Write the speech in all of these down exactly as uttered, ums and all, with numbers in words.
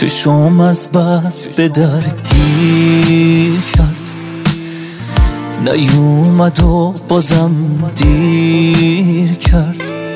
چشم از بس به در گیر کرد، نیومد و بازم دیر کرد.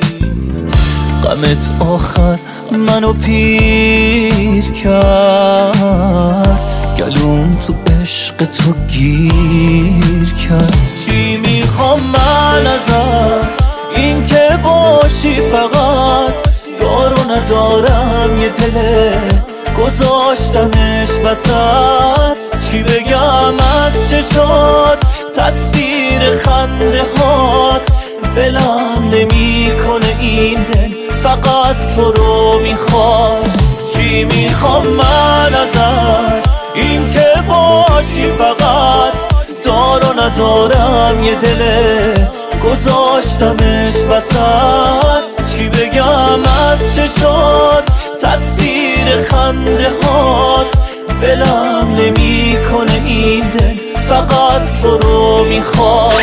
غمت آخر منو پیر کرد، گلوم تو عشق تو گیر کرد. چی میخوام من ازت؟ این که باشی فقط. دارو ندارم یه دله گذاشتمش وسط. چی بگم از چشات؟ تصویر خنده هات ولم نمی کنه این دل، فقط تو رو میخواد. چی میخوام من ازت؟ این که باشی فقط. دارو ندارم یه دله گذاشتمش وسط. چی بگم از چشات؟ تصویر خنده هات ولم نمی کنه این دل، فقط تو رو میخواد.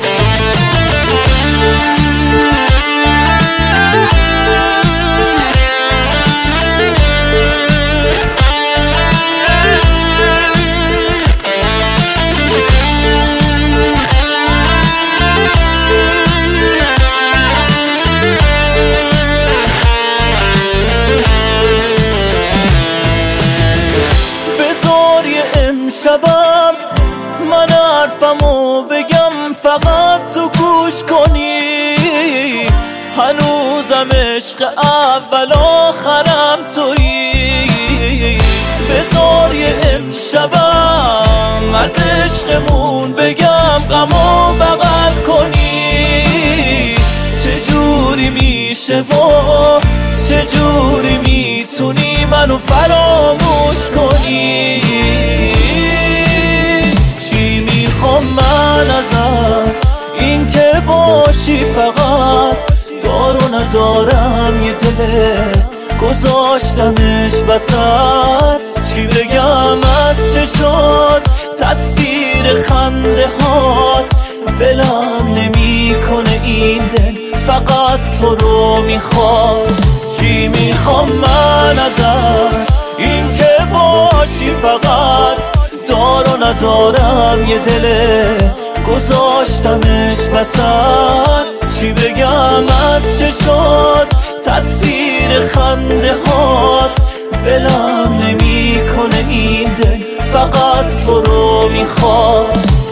شبم من حرفمو بگم فقط تو گوش کنی. هنوزم عشق اول آخرم تویی. بذار یه امشبم از عشقمون بگم غمو بغل کنی. چجوری میشه و چجوری میتونی منو فراموش کنی؟ من ازت این که باشی فقط. دارو ندارم یه دله گذاشتمش وسط. چی بگم از چشات؟ تصویر خنده هات ولم نمی کنه این دل، فقط تو رو میخواد. چی میخوام من ازت؟ این که باشی فقط. دارو ندارم یه دله گذاشتمش وسط. چی بگم از چشات؟ تصویر خنده هات ولم نمی کنه این دل، فقط تو رو میخواد.